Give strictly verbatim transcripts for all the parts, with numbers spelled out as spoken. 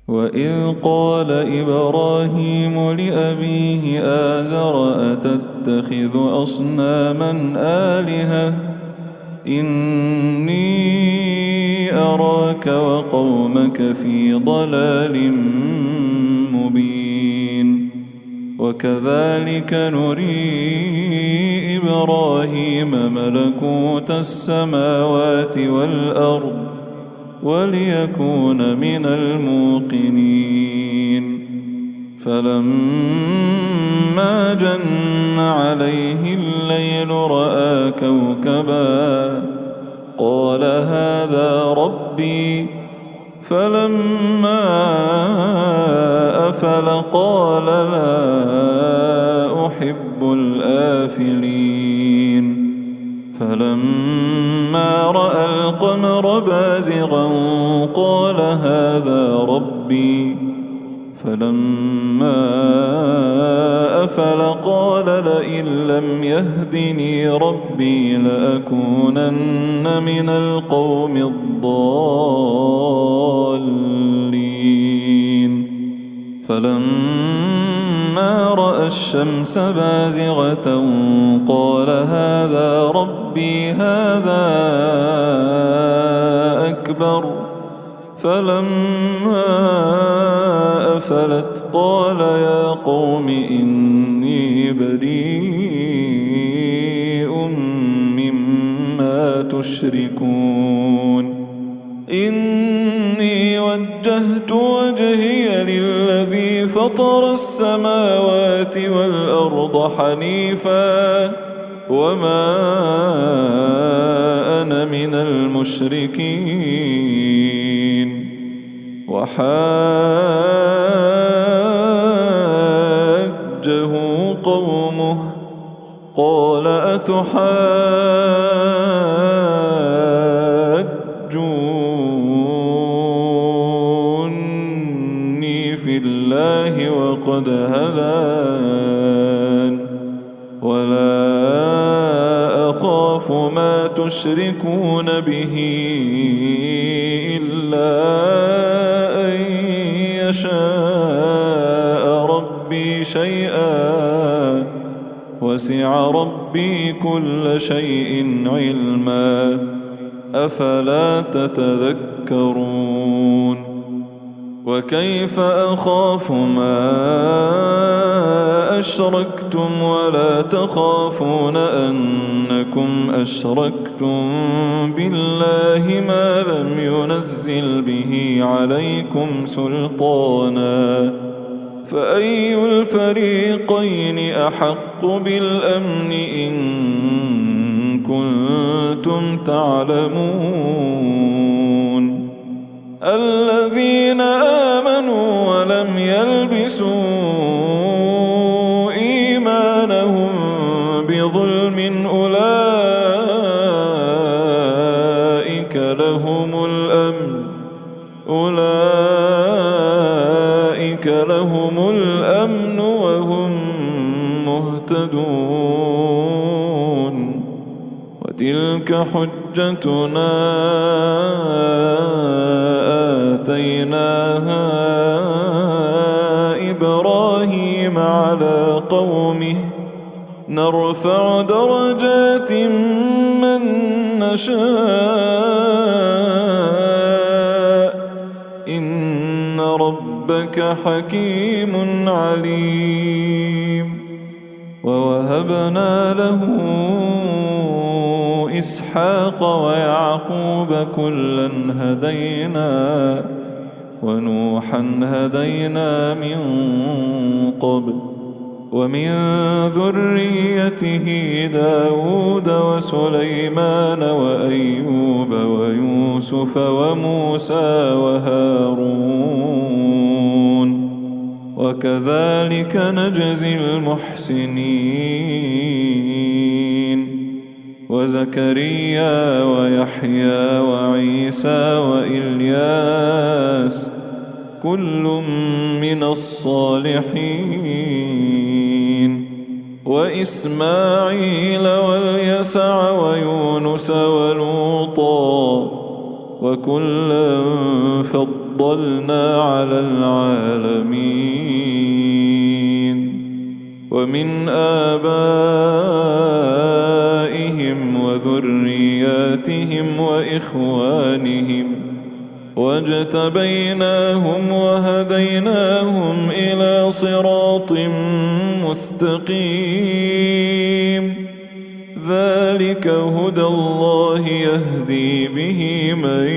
وإذ قال إبراهيم لأبيه آزر أتتخذ أصناما آلهة إني أراك وقومك في ضلال مبين وكذلك نري إبراهيم ملكوت السماوات والأرض وليكون من الموقنين فلما جن عليه الليل رأى كوكبا قال هذا ربي فلما أفل قال لا أحب الآفلين فلما رأى القمر بازغا قال هذا ربي فلما أفل قال لئن لم يهدني ربي لأكونن من القوم الضالين فلما رأى الشمس بازغة قال هذا ربي هذا أكبر فلما أفلت قال يا قوم إني بريء مما تشركون إني وجهت وجهي للذي فطر السماوات والأرض حنيفا وما أنا من المشركين وحاجه قومه قال أتحاجوني في الله وقد هدان ولا أخاف ما تشركون به إلا أن يشاء ربي شيئا وسع ربي كل شيء علما أفلا تتذكرون وكيف أخاف ما أشركتم ولا تخافون أنكم أشركتم بالله ما لم ينزل به عليكم سلطانا فأي الفريقين أحق بالأمن إن كنتم تعلمون الذين آمنوا ولم يلبسوا إيمانهم بظلم أولئك لهم الأمن أولئك لهم الأمن وهم مهتدون وتلك حجتنا آتيناها إبراهيم على قومه نرفع درجات من نشاء إن ربك حكيم عليم ووهبنا له إسحاق ويعقوب كلا هدينا ونوحا هدينا من قبل ومن ذريته داود وسليمان وأيوب ويوسف وموسى وهارون وكذلك نجزي المحسنين وزكريا ويحيى وعيسى وإلياس كل من الصالحين وإسماعيل واليسع ويونس ولوطا وكلا فضل فضلنا على العالمين ومن آبائهم وذرياتهم وإخوانهم واجتبيناهم وهديناهم إلى صراط مستقيم ذلك هدى الله يهدي به من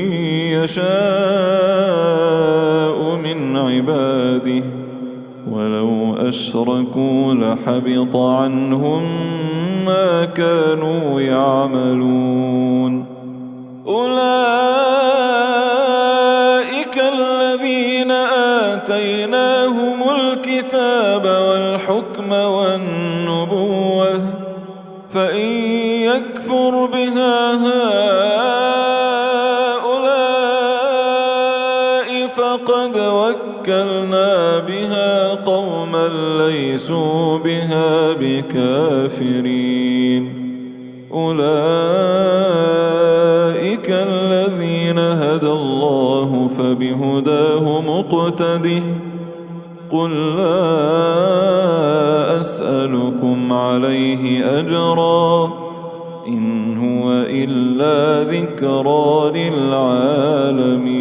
يشاء من عباده ولو أشركوا لحبط عنهم ما كانوا يعملون أولئك الذين آتيناهم الكتاب والحكم والنبوة فإن يكفر بها هؤلاء فقد وكلنا بها قوما ليسوا بها بكافرين أولئك الذين هدى الله فبهداه مقتده قل لا أسألكم عليه أجرا إن هو إلا ذكرى للعالمين